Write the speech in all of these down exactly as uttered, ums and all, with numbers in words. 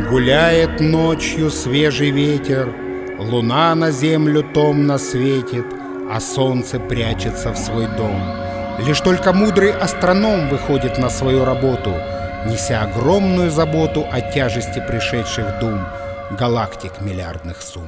Гуляет ночью свежий ветер, луна на землю томно светит, а солнце прячется в свой дом. Лишь только мудрый астроном выходит на свою работу, неся огромную заботу о тяжести пришедших дум галактик миллиардных сумм.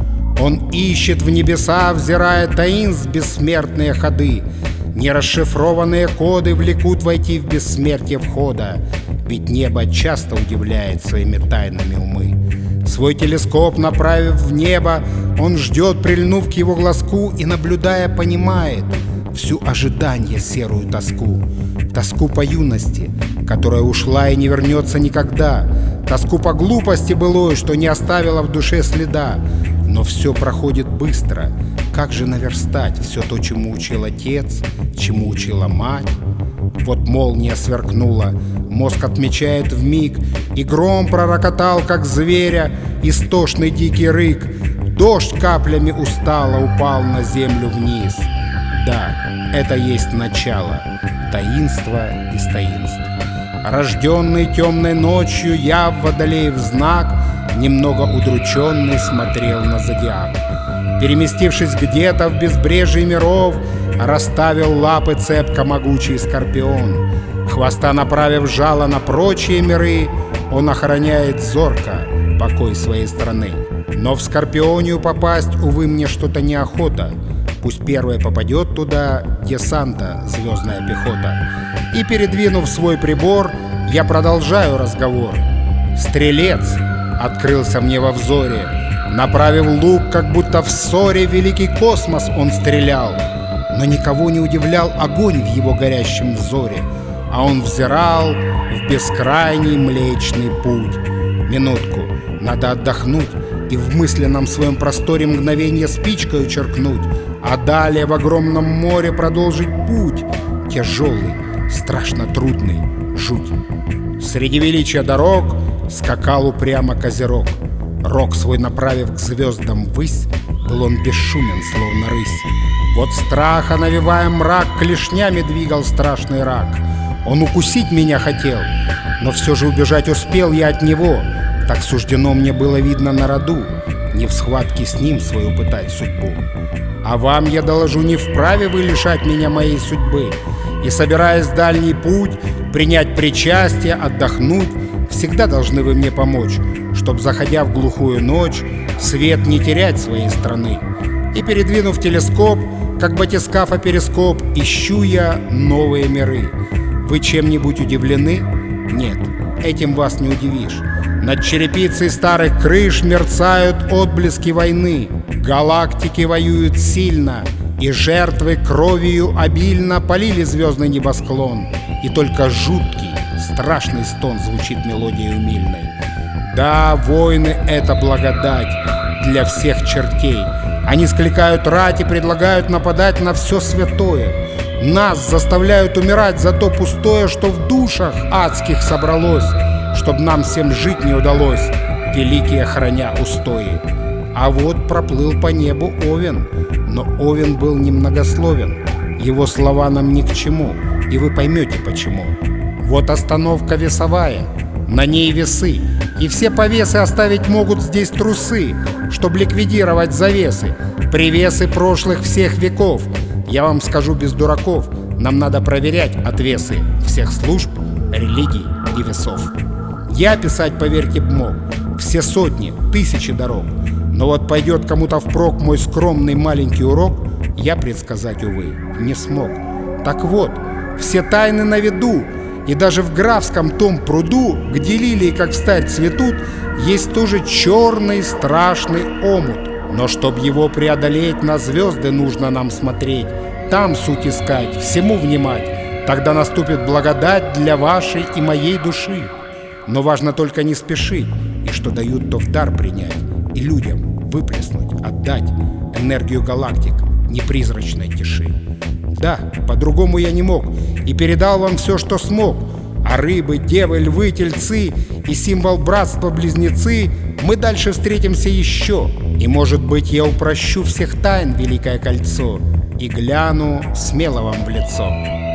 Он ищет в небеса, взирая таинств бессмертные ходы. Нерасшифрованные коды влекут войти в бессмертие входа, ведь небо часто удивляет своими тайнами умы. Свой телескоп направив в небо, он ждет, прильнув к его глазку, и, наблюдая, понимает всю ожидание серую тоску. Тоску по юности, которая ушла и не вернется никогда. Тоску по глупости былой, что не оставила в душе следа. Но все проходит быстро. Как же наверстать все то, чему учил отец, чему учила мать? Вот молния сверкнула, мозг отмечает вмиг, и гром пророкотал, как зверя, истошный дикий рык. Дождь каплями устало упал на землю вниз. Да, это есть начало таинства из таинств. Рожденный темной ночью, я, водолеев знак, немного удрученный смотрел на зодиак. Переместившись где-то в безбрежье миров, расставил лапы цепко могучий скорпион. Хвоста направив жало на прочие миры, он охраняет зорко покой своей страны. Но в Скорпионию попасть, увы, мне что-то неохота. Пусть первой попадет туда десанта звездная пехота. И, передвинув свой прибор, я продолжаю разговор. Стрелец открылся мне во взоре. Направив лук, как будто в ссоре, великий космос он стрелял. Но никого не удивлял огонь в его горящем взоре, а он взирал в бескрайний Млечный Путь. Минутку, надо отдохнуть и в мысленном своем просторе мгновение спичкой черкнуть, а далее в огромном море продолжить путь. Тяжелый, страшно трудный, жуть. Среди величия дорог скакал упрямо Козерог. Рог свой направив к звездам ввысь, был он бесшумен, словно рысь. Вот страха навевая мрак, клешнями двигал страшный рак. Он укусить меня хотел, но все же убежать успел я от него. Так суждено мне было видно на роду, не в схватке с ним свою пытать судьбу. А вам я доложу, не вправе вы лишать меня моей судьбы. И, собираясь в дальний путь, принять причастие, отдохнуть, всегда должны вы мне помочь, чтоб, заходя в глухую ночь, свет не терять своей страны. И, передвинув телескоп, как батискафа перископ, ищу я новые миры. Вы чем-нибудь удивлены? Нет, этим вас не удивишь. Над черепицей старых крыш мерцают отблески войны. Галактики воюют сильно, и жертвы кровью обильно полили звездный небосклон. И только жуткий, страшный стон звучит мелодией умильной. Да, войны — это благодать для всех чертей. Они скликают рать и предлагают нападать на все святое. Нас заставляют умирать за то пустое, что в душах адских собралось, чтоб нам всем жить не удалось, великие храня устои. А вот проплыл по небу Овен, но Овен был немногословен. Его слова нам ни к чему, и вы поймете почему. Вот остановка весовая, на ней весы, и все повесы оставить могут здесь трусы, чтобы ликвидировать завесы, привесы прошлых всех веков. Я вам скажу без дураков, нам надо проверять отвесы всех служб, религий и весов. Я писать, поверьте, б мог все сотни, тысячи дорог, но вот пойдет кому-то впрок мой скромный маленький урок, я предсказать, увы, не смог. Так вот, все тайны на виду, и даже в графском том пруду, где лилии как встать цветут, есть тоже черный страшный омут. Но чтоб его преодолеть, на звезды нужно нам смотреть, там суть искать, всему внимать. Тогда наступит благодать для вашей и моей души. Но важно только не спешить, и что дают, то в дар принять, и людям выплеснуть, отдать энергию галактик непризрачной тиши. Да, по-другому я не мог, и передал вам все, что смог. А рыбы, девы, львы, тельцы и символ братства-близнецы, мы дальше встретимся еще. И, может быть, я упрощу всех тайн великое кольцо и гляну смело вам в лицо.